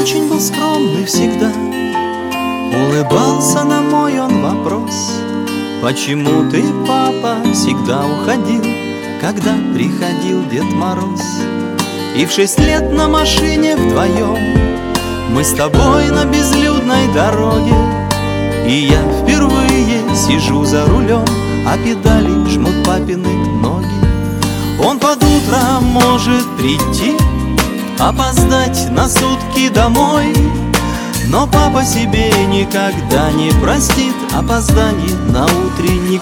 очень был скромный всегда. Улыбался на мой он вопрос: почему ты, папа, всегда уходил, когда приходил Дед Мороз? И в 6 лет на машине вдвоем мы с тобой на безлюдной дороге, и я впервые сижу за рулем, а педали жмут папины ноги. Он под утро может прийти, опоздать на сутки домой, но папа себе никогда не простит опоздание на утренник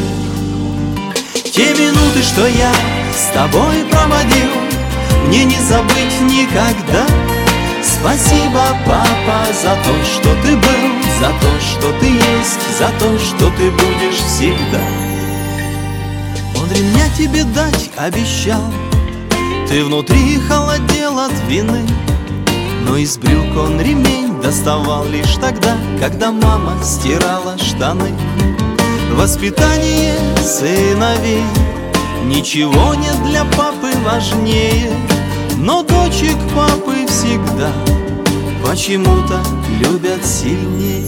твой. Те минуты, что я с тобой проводил, мне не забыть никогда. Спасибо, папа, за то, что ты был, за то, что ты есть, за то, что ты будешь всегда. Он ремня тебе дать обещал, ты внутри холодел от вины, но из брюк он ремень доставал лишь тогда, когда мама стирала штаны. Воспитание сыновей ничего нет для папы важнее, но дочек папы всегда почему-то любят сильнее.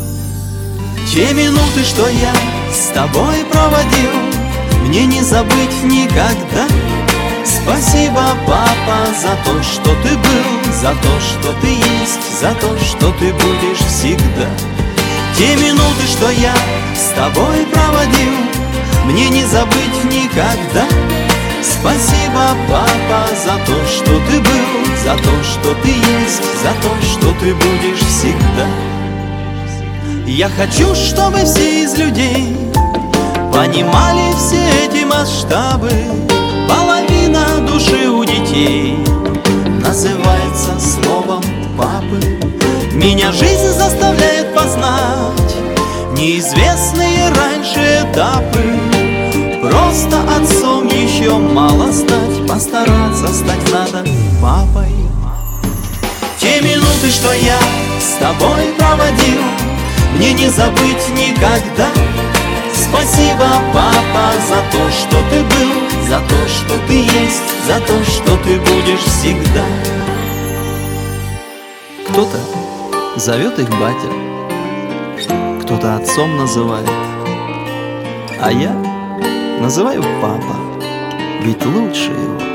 Те минуты, что я с тобой проводил, мне не забыть никогда. Спасибо, папа, за то, что ты был, за то, что ты есть, за то, что ты будешь всегда. Те минуты, что я с тобой проводил, мне не забыть никогда. Спасибо, папа, за то, что ты был, за то, что ты есть, за то, что ты будешь всегда. Я хочу, чтобы все из людей понимали все эти масштабы. Половина души у детей называется словом папы. Меня жизнь заставляет познать неизвестные раньше этапы. Просто отцом еще мало стать, постараться стать надо папой. Те минуты, что я с тобой проводил, мне не забыть никогда. Спасибо, папа, за то, что ты был, за то, что ты есть, за то, что ты будешь всегда. Кто-то зовет их батя, кто-то отцом называет, а я называю папа, ведь лучше его